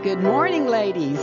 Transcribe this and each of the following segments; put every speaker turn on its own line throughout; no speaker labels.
Good morning, ladies.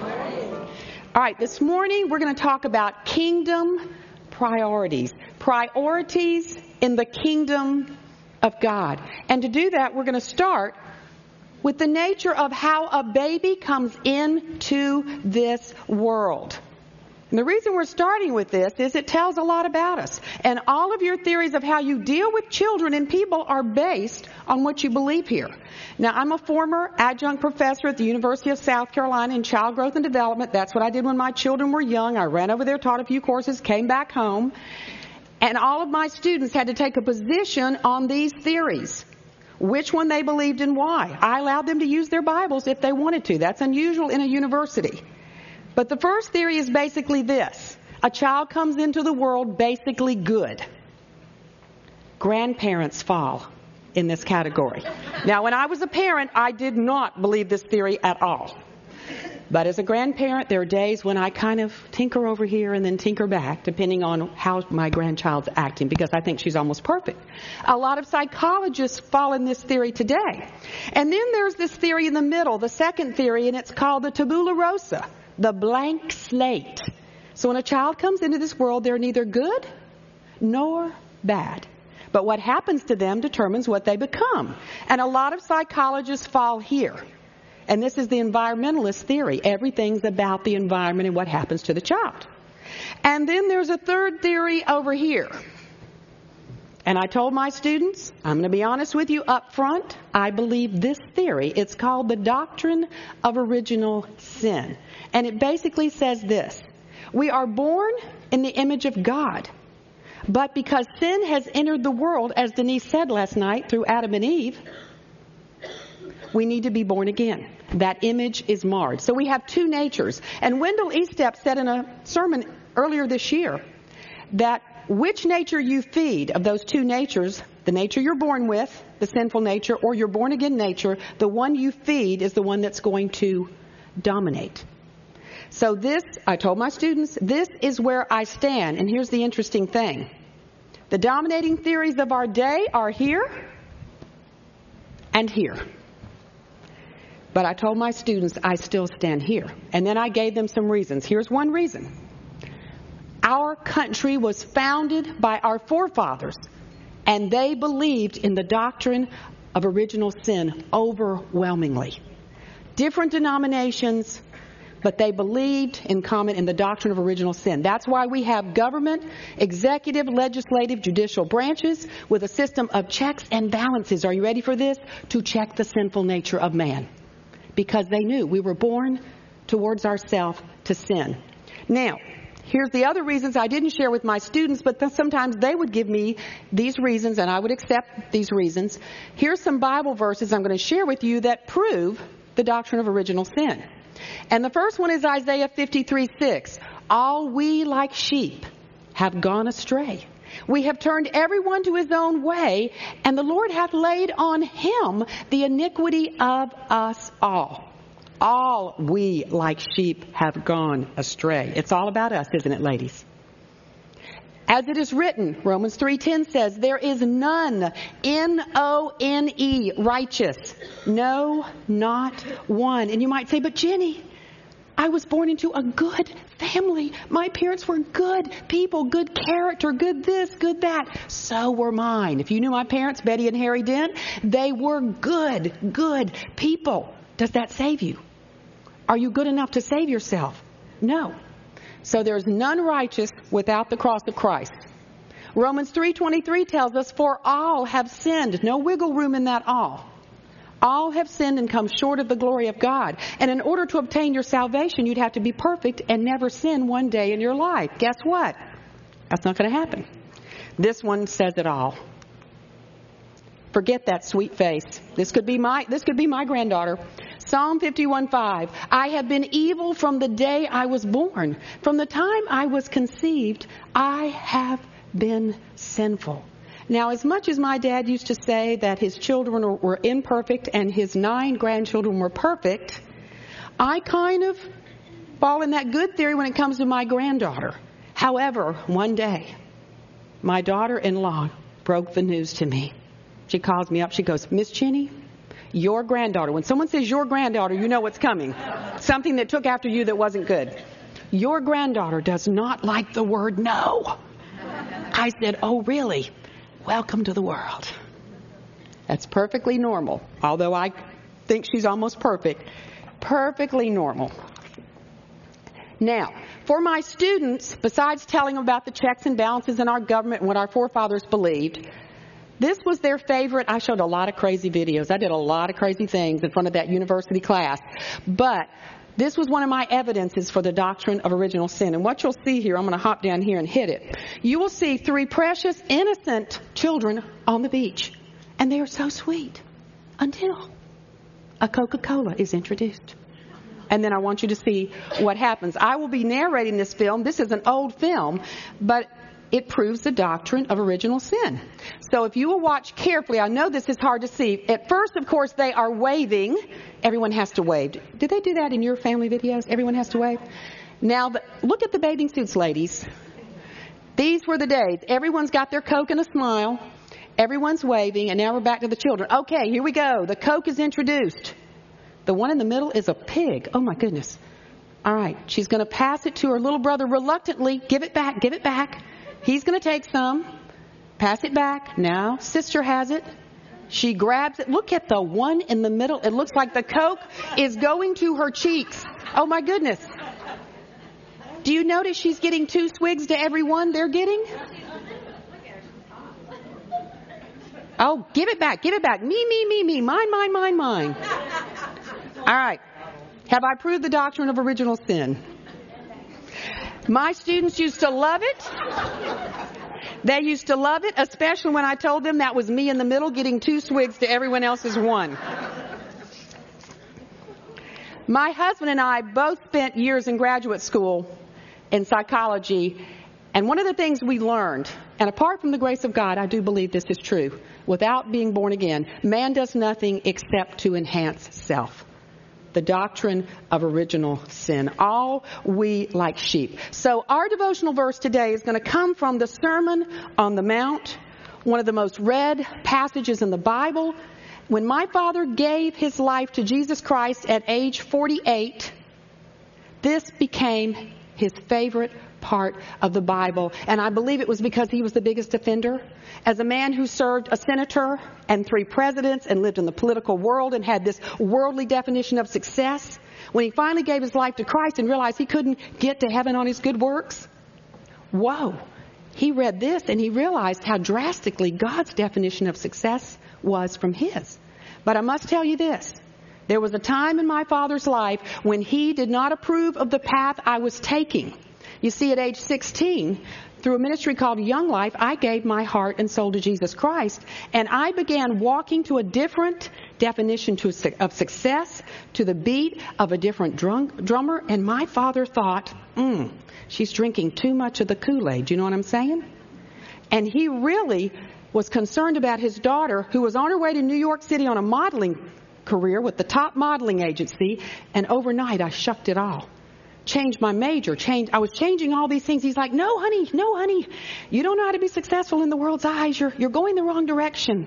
All right, this morning we're going to talk about kingdom priorities. Priorities in the kingdom of God. And to do that, we're going to start with the nature of how a baby comes into this world. And the reason we're starting with this is it tells a lot about us. And all of your theories of how you deal with children and people are based on what you believe here. Now, I'm a former adjunct professor at the University of South Carolina in child growth and development. That's what I did when my children were young. I ran over there, taught a few courses, came back home. And all of my students had to take a position on these theories. Which one they believed and why. I allowed them to use their Bibles if they wanted to. That's unusual in a university. But the first theory is basically this. A child comes into the world basically good. Grandparents fall in this category. Now, when I was a parent, I did not believe this theory at all. But as a grandparent, there are days when I kind of tinker over here and then tinker back, depending on how my grandchild's acting, because I think she's almost perfect. A lot of psychologists fall in this theory today. And then there's this theory in the middle, the second theory, and it's called the tabula rasa. The blank slate. So when a child comes into this world, they're neither good nor bad. But what happens to them determines what they become. And a lot of psychologists fall here. And this is the environmentalist theory. Everything's about the environment and what happens to the child. And then there's a third theory over here. And I told my students, I'm going to be honest with you up front, I believe this theory. It's called the doctrine of original sin. And it basically says this. We are born in the image of God. But because sin has entered the world, as Denise said last night, through Adam and Eve, we need to be born again. That image is marred. So we have two natures. And Wendell Estep said in a sermon earlier this year that which nature you feed of those two natures, the nature you're born with, the sinful nature, or your born again nature, the one you feed is the one that's going to dominate. So this, I told my students, this is where I stand. And here's the interesting thing. The dominating theories of our day are here and here. But I told my students I still stand here. And then I gave them some reasons. Here's one reason. Our country was founded by our forefathers, and they believed in the doctrine of original sin overwhelmingly. Different denominations, but they believed in common in the doctrine of original sin. That's why we have government, executive, legislative, judicial branches with a system of checks and balances. Are you ready for this? To check the sinful nature of man. Because they knew we were born towards ourselves to sin. Now, here's the other reasons I didn't share with my students, but sometimes they would give me these reasons and I would accept these reasons. Here's some Bible verses I'm going to share with you that prove the doctrine of original sin. And the first one is Isaiah 53:6. All we like sheep have gone astray. We have turned everyone to his own way, and the Lord hath laid on him the iniquity of us all. All we like sheep have gone astray. It's all about us, isn't it, ladies? As it is written, Romans 3:10 says, there is none, N-O-N-E, righteous. No, not one. And you might say, but Jenny, I was born into a good family. My parents were good people, good character, good this, good that. So were mine. If you knew my parents, Betty and Harry Dent, they were good people. Does that save you? Are you good enough to save yourself? No. So there's none righteous without the cross of Christ. Romans 3:23 tells us, for all have sinned. No wiggle room in that all. All have sinned and come short of the glory of God. And in order to obtain your salvation, you'd have to be perfect and never sin one day in your life. Guess what? That's not going to happen. This one says it all. Forget that sweet face. This could be my granddaughter. Psalm 51:5. I have been evil from the day I was born. From the time I was conceived, I have been sinful. Now, as much as my dad used to say that his children were imperfect and his 9 grandchildren were perfect, I kind of fall in that good theory when it comes to my granddaughter. However, one day, my daughter-in-law broke the news to me. She calls me up. She goes, Miss Jenny, Your granddaughter. When someone says your granddaughter, you know what's coming. Something that took after you that wasn't good. Your granddaughter does not like the word no. I said, oh, really? Welcome to the world. That's perfectly normal. Although I think she's almost perfect. Perfectly normal. Now, for my students, besides telling them about the checks and balances in our government and what our forefathers believed, this was their favorite. I showed a lot of crazy videos. I did a lot of crazy things in front of that university class. But this was one of my evidences for the doctrine of original sin. And what you'll see here, I'm going to hop down here and hit it. You will see 3 precious, innocent children on the beach. And they are so sweet until a Coca-Cola is introduced. And then I want you to see what happens. I will be narrating this film. This is an old film, but it proves the doctrine of original sin. So if you will watch carefully, I know this is hard to see. At first, of course, they are waving. Everyone has to wave. Did they do that in your family videos? Everyone has to wave? Now, look at the bathing suits, ladies. These were the days. Everyone's got their Coke and a smile. Everyone's waving, and now we're back to the children. Okay, here we go. The Coke is introduced. The one in the middle is a pig. Oh, my goodness. All right, she's going to pass it to her little brother reluctantly. Give it back, give it back. He's going to take some, pass it back. Now, sister has it. She grabs it. Look at the one in the middle. It looks like the Coke is going to her cheeks. Oh, my goodness. Do you notice she's getting 2 swigs to every one they're getting? Oh, give it back, give it back. Me. Mine. All right. Have I proved the doctrine of original sin? My students used to love it. They used to love it, especially when I told them that was me in the middle getting 2 swigs to everyone else's 1. My husband and I both spent years in graduate school in psychology, and one of the things we learned, and apart from the grace of God, I do believe this is true, without being born again, man does nothing except to enhance self. The doctrine of original sin. All we like sheep. So our devotional verse today is going to come from the Sermon on the Mount, one of the most read passages in the Bible. When my father gave his life to Jesus Christ at age 48, this became his favorite part of the Bible. And I believe it was because he was the biggest offender. As a man who served a senator and 3 presidents and lived in the political world and had this worldly definition of success, when he finally gave his life to Christ and realized he couldn't get to heaven on his good works, whoa, he read this and he realized how drastically God's definition of success was from his. But I must tell you this. There was a time in my father's life when he did not approve of the path I was taking. You see, at age 16, through a ministry called Young Life, I gave my heart and soul to Jesus Christ. And I began walking to a different definition of success, to the beat of a different drummer. And my father thought, she's drinking too much of the Kool-Aid. Do you know what I'm saying? And he really was concerned about his daughter, who was on her way to New York City on a modeling career with the top modeling agency. And overnight, I shucked it all. Changed my major, I was changing all these things. He's like, no, honey, you don't know how to be successful in the world's eyes. You're going the wrong direction.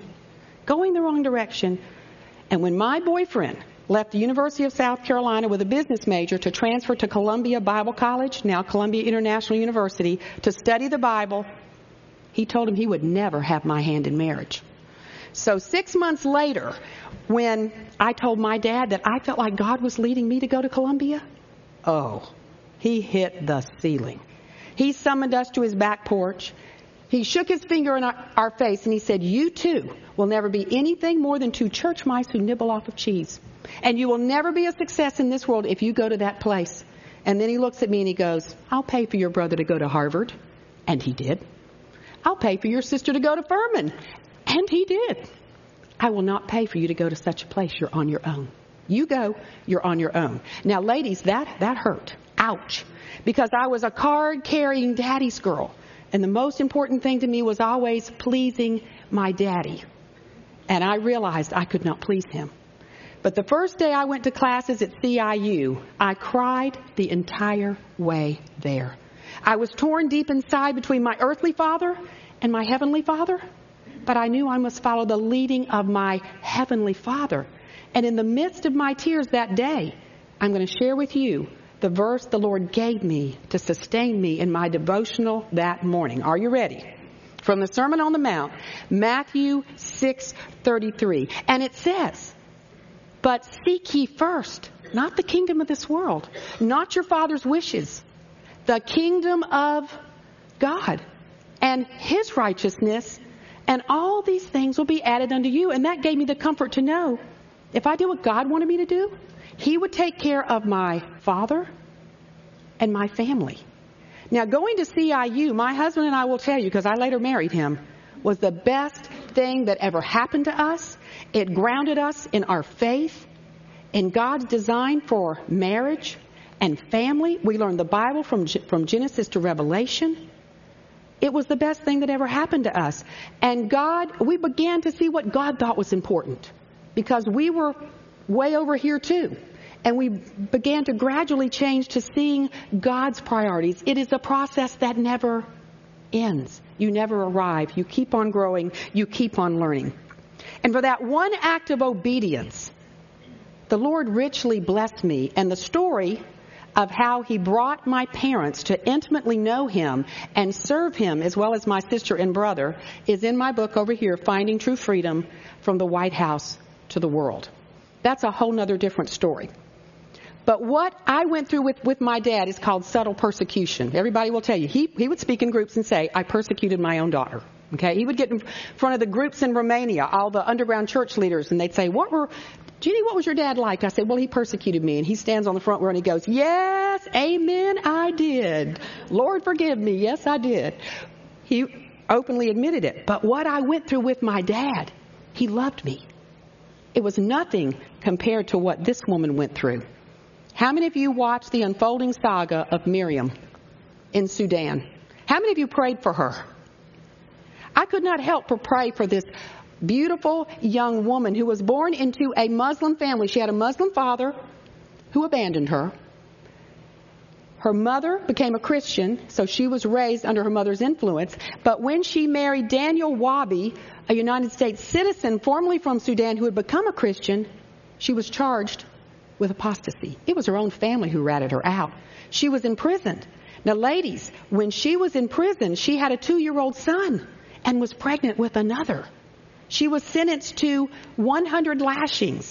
And when my boyfriend left the University of South Carolina with a business major to transfer to Columbia Bible College, now Columbia International University, to study the Bible, he told him he would never have my hand in marriage. So 6 months later, when I told my dad that I felt like God was leading me to go to Columbia, oh, he hit the ceiling. He summoned us to his back porch. He shook his finger in our face and he said, you too will never be anything more than 2 church mice who nibble off of cheese. And you will never be a success in this world if you go to that place. And then he looks at me and he goes, I'll pay for your brother to go to Harvard. And he did. I'll pay for your sister to go to Furman. And he did. I will not pay for you to go to such a place. You're on your own. You go, you're on your own. Now, ladies, that hurt. Ouch. Because I was a card-carrying daddy's girl. And the most important thing to me was always pleasing my daddy. And I realized I could not please him. But the first day I went to classes at CIU, I cried the entire way there. I was torn deep inside between my earthly father and my heavenly father. But I knew I must follow the leading of my heavenly Father. And in the midst of my tears that day, I'm going to share with you the verse the Lord gave me to sustain me in my devotional that morning. Are you ready? From the Sermon on the Mount, Matthew 6:33. And it says, "But seek ye first, not the kingdom of this world, not your Father's wishes, the kingdom of God and His righteousness, and all these things will be added unto you." And that gave me the comfort to know if I did what God wanted me to do, He would take care of my father and my family. Now, going to CIU, my husband and I will tell you, because I later married him, was the best thing that ever happened to us. It grounded us in our faith, in God's design for marriage and family. We learned the Bible from Genesis to Revelation. It was the best thing that ever happened to us. And we began to see what God thought was important, because we were way over here too. And we began to gradually change to seeing God's priorities. It is a process that never ends. You never arrive. You keep on growing. You keep on learning. And for that one act of obedience, the Lord richly blessed me. And the story of how He brought my parents to intimately know Him and serve Him, as well as my sister and brother, is in my book over here, Finding True Freedom from the White House to the World. That's a whole nother different story. But what I went through with my dad is called subtle persecution. Everybody will tell you. He would speak in groups and say, "I persecuted my own daughter." Okay? He would get in front of the groups in Romania, all the underground church leaders, and they'd say, "Jeannie, what was your dad like?" I said, "Well, he persecuted me." And he stands on the front row and he goes, "Yes, amen, I did. Lord, forgive me. Yes, I did." He openly admitted it. But what I went through with my dad, he loved me. It was nothing compared to what this woman went through. How many of you watched the unfolding saga of Miriam in Sudan? How many of you prayed for her? I could not help but pray for this beautiful young woman who was born into a Muslim family. She had a Muslim father who abandoned her. Her mother became a Christian, so she was raised under her mother's influence. But when she married Daniel Wabi, a United States citizen formerly from Sudan who had become a Christian, she was charged with apostasy. It was her own family who ratted her out. She was imprisoned. Now, ladies, when she was in prison, she had a 2-year-old son and was pregnant with another. She was sentenced to 100 lashings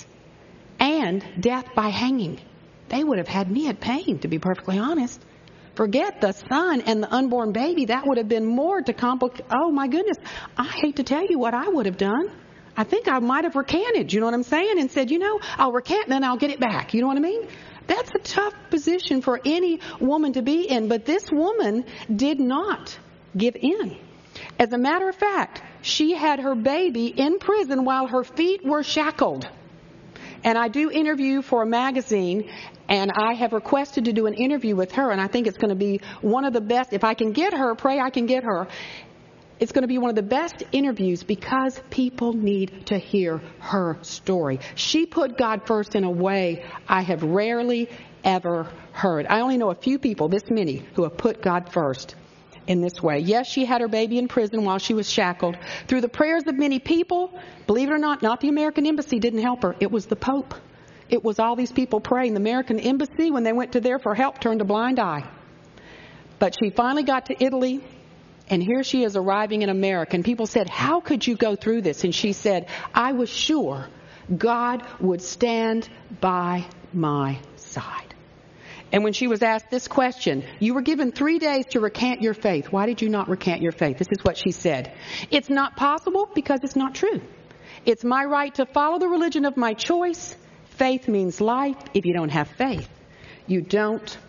and death by hanging. They would have had me at pain, to be perfectly honest. Forget the son and the unborn baby. That would have been more to complicate. Oh, my goodness. I hate to tell you what I would have done. I think I might have recanted, you know what I'm saying? And said, I'll recant and then I'll get it back. You know what I mean? That's a tough position for any woman to be in. But this woman did not give in. As a matter of fact, she had her baby in prison while her feet were shackled. And I do interview for a magazine, and I have requested to do an interview with her, and I think it's going to be one of the best. If I can get her, pray I can get her. It's going to be one of the best interviews because people need to hear her story. She put God first in a way I have rarely ever heard. I only know a few people, this many, who have put God first in this way. Yes, she had her baby in prison while she was shackled. Through the prayers of many people, believe it or not the American Embassy didn't help her. It was the Pope. It was all these people praying. The American Embassy, when they went to there for help, turned a blind eye. But she finally got to Italy. And here she is arriving in America. And people said, "How could you go through this?" And she said, "I was sure God would stand by my side." And when she was asked this question, "You were given 3 days to recant your faith. Why did you not recant your faith?" This is what she said. "It's not possible because it's not true. It's my right to follow the religion of my choice. Faith means life. If you don't have faith, you don't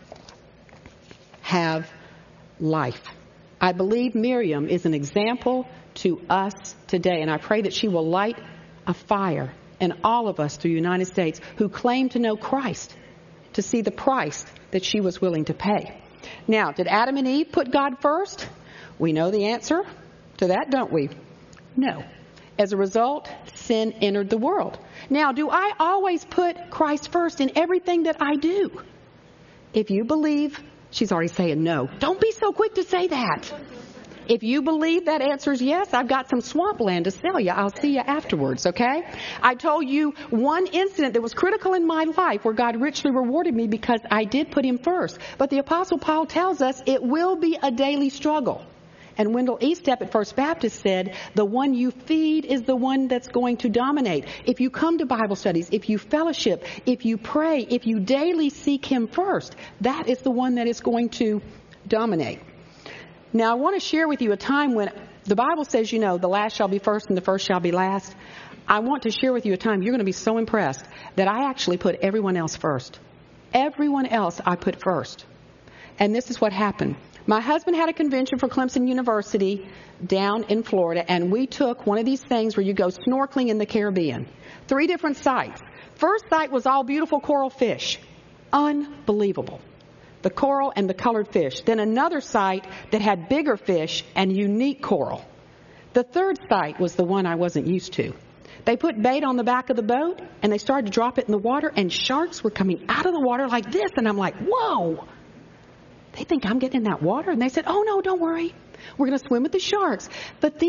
have life." I believe Miriam is an example to us today, and I pray that she will light a fire in all of us through the United States who claim to know Christ, to see the price that she was willing to pay. Now, did Adam and Eve put God first? We know the answer to that, don't we? No. As a result, sin entered the world. Now, do I always put Christ first in everything that I do? If you believe, she's already saying no. Don't be so quick to say that. If you believe that answer is yes, I've got some swampland to sell you. I'll see you afterwards, okay? I told you one incident that was critical in my life where God richly rewarded me because I did put him first. But the Apostle Paul tells us it will be a daily struggle. And Wendell Eastep at First Baptist said, the one you feed is the one that's going to dominate. If you come to Bible studies, if you fellowship, if you pray, if you daily seek him first, that is the one that is going to dominate. Now, I want to share with you a time when the Bible says, you know, the last shall be first and the first shall be last. I want to share with you a time you're going to be so impressed that I actually put everyone else first. Everyone else I put first. And this is what happened. My husband had a convention for Clemson University down in Florida, and we took one of these things where you go snorkeling in the Caribbean. 3 different sites. First site was all beautiful coral fish. Unbelievable. The coral and the colored fish. Then another site that had bigger fish and unique coral. The third site was the one I wasn't used to. They put bait on the back of the boat, and they started to drop it in the water, and sharks were coming out of the water like this, and I'm like, whoa! They think I'm getting in that water. And they said, oh, no, don't worry. We're going to swim with the sharks. But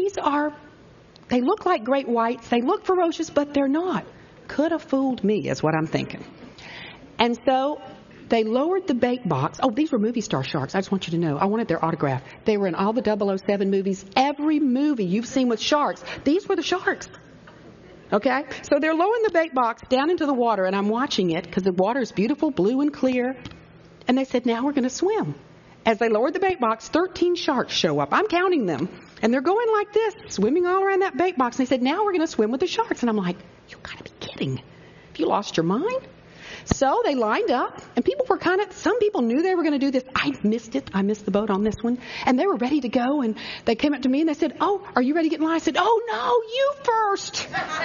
they look like great whites. They look ferocious, but they're not. Could have fooled me is what I'm thinking. And so they lowered the bait box. Oh, these were movie star sharks. I just want you to know. I wanted their autograph. They were in all the 007 movies. Every movie you've seen with sharks, these were the sharks. Okay? So they're lowering the bait box down into the water, and I'm watching it because the water is beautiful, blue and clear. And they said, now we're going to swim. As they lowered the bait box, 13 sharks show up. I'm counting them. And they're going like this, swimming all around that bait box. And they said, now we're going to swim with the sharks. And I'm like, you got to be kidding. Have you lost your mind? So they lined up. And people were some people knew they were going to do this. I missed it. I missed the boat on this one. And they were ready to go. And they came up to me and they said, oh, are you ready to get in line? I said, oh, no, you first.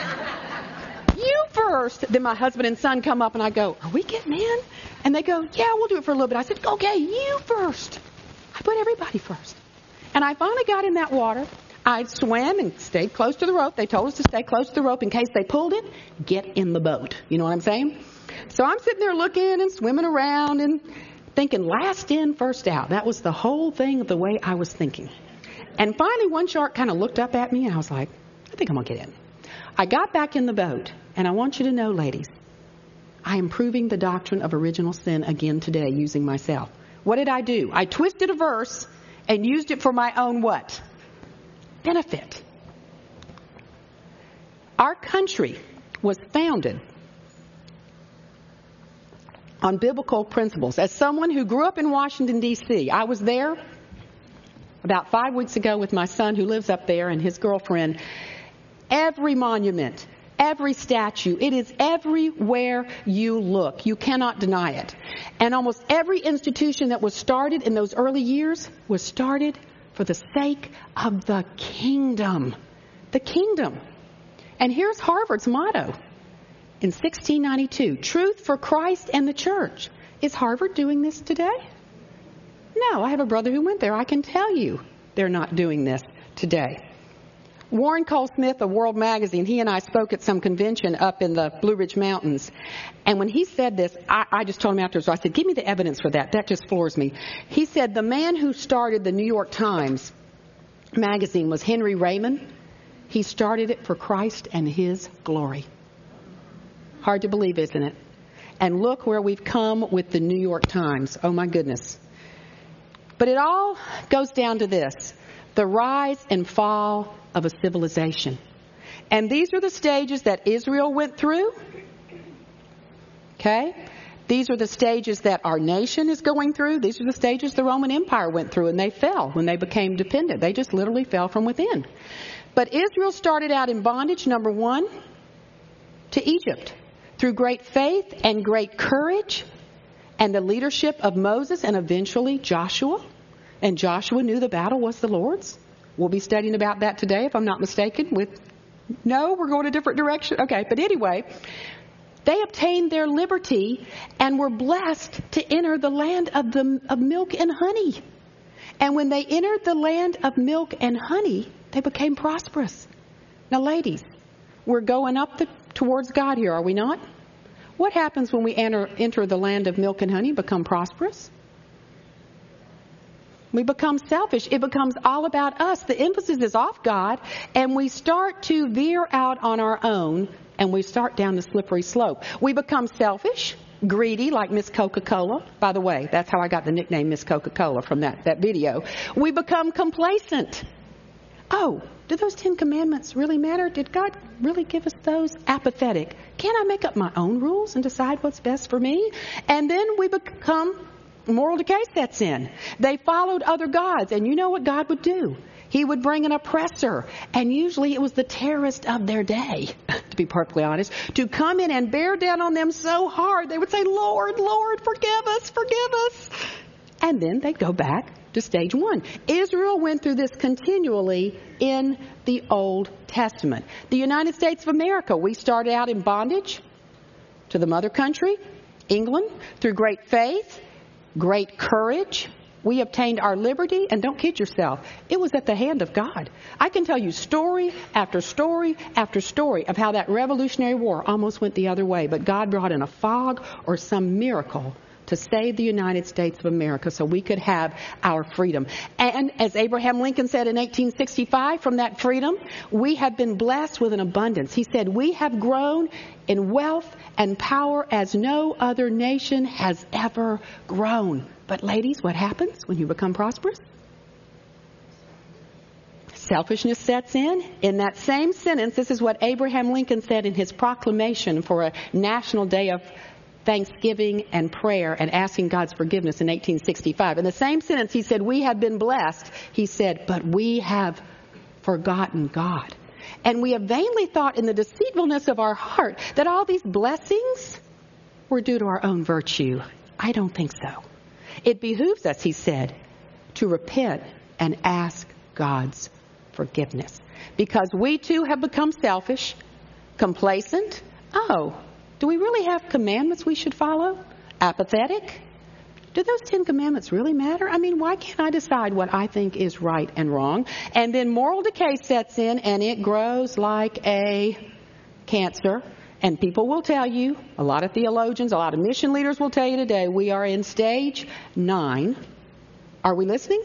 You first. Then my husband and son come up and I go, are we getting in? And they go, yeah, we'll do it for a little bit. I said, okay, you first. I put everybody first. And I finally got in that water. I swam and stayed close to the rope. They told us to stay close to the rope in case they pulled it. Get in the boat. You know what I'm saying? So I'm sitting there looking and swimming around and thinking last in, first out. That was the whole thing of the way I was thinking. And finally one shark kind of looked up at me and I was like, I think I'm going to get in. I got back in the boat. And I want you to know, ladies, I am proving the doctrine of original sin again today using myself. What did I do? I twisted a verse and used it for my own what? Benefit. Our country was founded on biblical principles. As someone who grew up in Washington, D.C., I was there about 5 weeks ago with my son who lives up there and his girlfriend. Every monument, every statue, it is everywhere you look. You cannot deny it. And almost every institution that was started in those early years was started for the sake of the kingdom. The kingdom. And here's Harvard's motto in 1692, truth for Christ and the church. Is Harvard doing this today? No, I have a brother who went there. I can tell you they're not doing this today. Warren Cole Smith of World Magazine, he and I spoke at some convention up in the Blue Ridge Mountains. And when he said this, I just told him afterwards, I said, give me the evidence for that. That just floors me. He said the man who started the New York Times magazine was Henry Raymond. He started it for Christ and his glory. Hard to believe, isn't it? And look where we've come with the New York Times. Oh, my goodness. But it all goes down to this. The rise and fall of a civilization. And these are the stages that Israel went through. Okay? These are the stages that our nation is going through. These are the stages the Roman Empire went through, and they fell when they became dependent. They just literally fell from within. But Israel started out in bondage, number one, to Egypt. Through great faith and great courage and the leadership of Moses and eventually Joshua. And Joshua knew the battle was the Lord's. We'll be studying about that today, if I'm not mistaken. No, we're going a different direction. Okay, but anyway, they obtained their liberty and were blessed to enter the land of milk and honey. And when they entered the land of milk and honey, they became prosperous. Now, ladies, we're going up towards God here, are we not? What happens when we enter the land of milk and honey, become prosperous? We become selfish. It becomes all about us. The emphasis is off God, and we start to veer out on our own, and we start down the slippery slope. We become selfish, greedy, like Miss Coca-Cola. By the way, that's how I got the nickname Miss Coca-Cola, from that video. We become complacent. Oh, do those 10 commandments really matter? Did God really give us those? Apathetic. Can't I make up my own rules and decide what's best for me? And then we become, moral decay sets in. They followed other gods, and you know what God would do? He would bring an oppressor, and usually it was the terrorist of their day, to be perfectly honest, to come in and bear down on them so hard they would say, Lord, Lord, forgive us, forgive us. And then they'd go back to stage one. Israel went through this continually in the Old Testament. The United States of America, we started out in bondage to the mother country, England, through great faith, great courage. We obtained our liberty, and don't kid yourself, it was at the hand of God. I can tell you story after story after story of how that Revolutionary War almost went the other way, but God brought in a fog or some miracle to save the United States of America so we could have our freedom. And as Abraham Lincoln said in 1865, from that freedom, we have been blessed with an abundance. He said, we have grown in wealth and power as no other nation has ever grown. But ladies, what happens when you become prosperous? Selfishness sets in. In that same sentence, this is what Abraham Lincoln said in his proclamation for a national day of thanksgiving and prayer and asking God's forgiveness in 1865. In the same sentence, he said, we have been blessed. He said, but we have forgotten God. And we have vainly thought in the deceitfulness of our heart that all these blessings were due to our own virtue. I don't think so. It behooves us, he said, to repent and ask God's forgiveness. Because we too have become selfish, complacent. Oh, do we really have commandments we should follow? Apathetic? Do those 10 commandments really matter? I mean, why can't I decide what I think is right and wrong? And then moral decay sets in, and it grows like a cancer. And people will tell you, a lot of theologians, a lot of mission leaders will tell you today, we are in stage 9. Are we listening?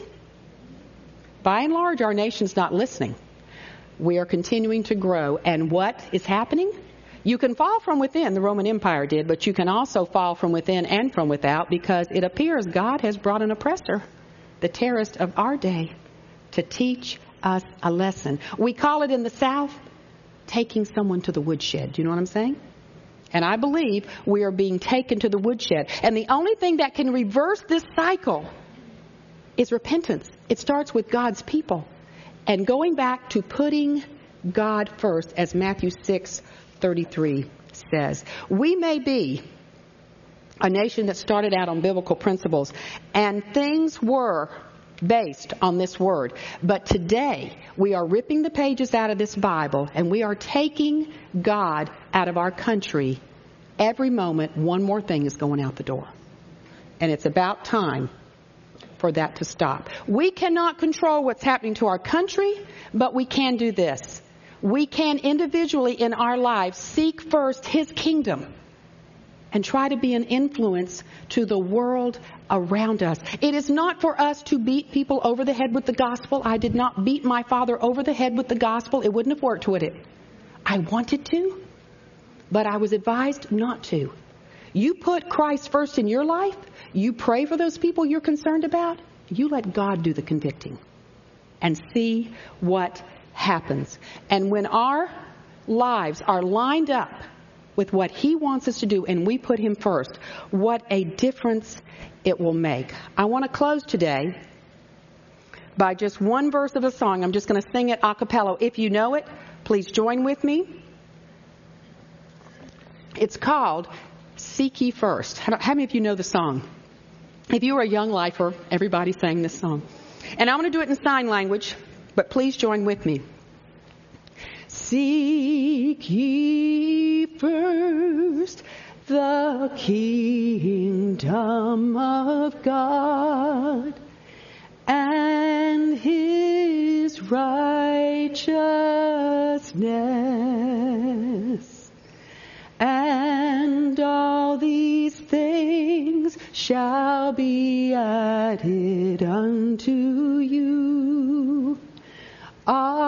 By and large, our nation's not listening. We are continuing to grow. And what is happening? You can fall from within, the Roman Empire did, but you can also fall from within and from without, because it appears God has brought an oppressor, the terrorist of our day, to teach us a lesson. We call it in the South, taking someone to the woodshed. Do you know what I'm saying? And I believe we are being taken to the woodshed. And the only thing that can reverse this cycle is repentance. It starts with God's people. And going back to putting God first, as Matthew 6:33 says. We may be a nation that started out on biblical principles, and things were based on this word. But today, we are ripping the pages out of this Bible, and we are taking God out of our country. Every moment, one more thing is going out the door. And it's about time for that to stop. We cannot control what's happening to our country, but we can do this. We can individually in our lives seek first His kingdom and try to be an influence to the world around us. It is not for us to beat people over the head with the gospel. I did not beat my father over the head with the gospel. It wouldn't have worked, would it? I wanted to, but I was advised not to. You put Christ first in your life. You pray for those people you're concerned about. You let God do the convicting and see what happens. And when our lives are lined up with what He wants us to do and we put Him first, what a difference it will make. I want to close today by just one verse of a song. I'm just going to sing it a cappella. If you know it, please join with me. It's called Seek Ye First. How many of you know the song? If you are a young lifer, everybody sang this song. And I'm going to do it in sign language, but please join with me. Seek ye first the kingdom of God and His righteousness, and all these things shall be added unto unto you.